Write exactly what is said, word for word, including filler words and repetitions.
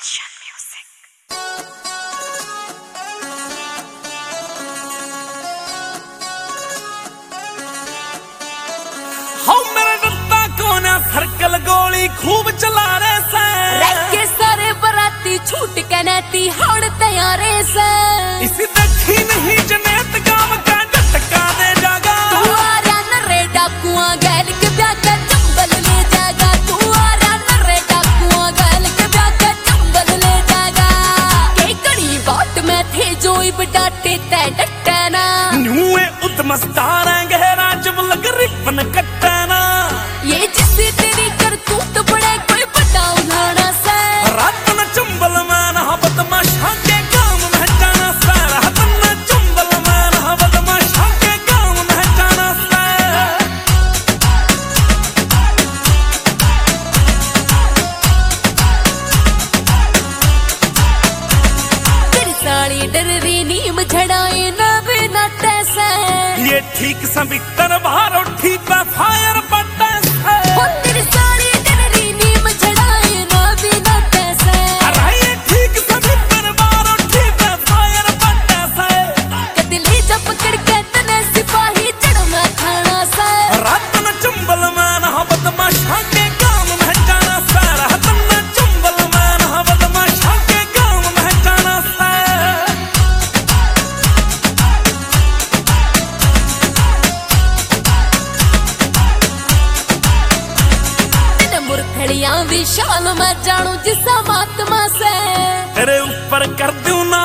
Action music. हाँ मेरा डरता कौन है सर्कल गोली खूब चला रहे से रखे सारे बराती छूट के नैती हौड़ तैयारे से इसी देखी नहीं जनेत गांव का झटका दे जागा तू आ रहा न रे डाकुआ गैल के ब्याह का चंबल ले जागा तू आ रहा न रे डाकुआ गैल के ब्याह का चंबल ले जागा के कड़ी बात में थे जो इब डाटे तै डटे ना न्यूए उद्मस्तार गहरा जब लग रिपन कट्टाना ये जिससे तेरी करतूत बड़े कोई बड़ा उलाना से रात न चंबल मान हा बदमाशा के काम में जाना सा रात न चंबल मान हा बदमाशा के काम में जाना सा तेरी साली डर रही नीम झड़ाए ना बिना टैसे ये ठीक सबितर बाहर उठी पे फायर पट्टा से वो तेरी साली डर रही नीम झड़ाए ना बिना टैसे अरे ये ठीक सबितर बाहर उठी पे फायर पट्टा से कदली जब पकड़ के तने सिपाही चढ़ना खाना से रात न चंबल मान हा बदमाशा के काम में जाना सा रात न चंबल मान हा बदमाशा के काम में जाना सा तेरे मुरखड़ियां विशाल मैं जानू जिसा महात्मा से तेरे ऊपर कर दूं ना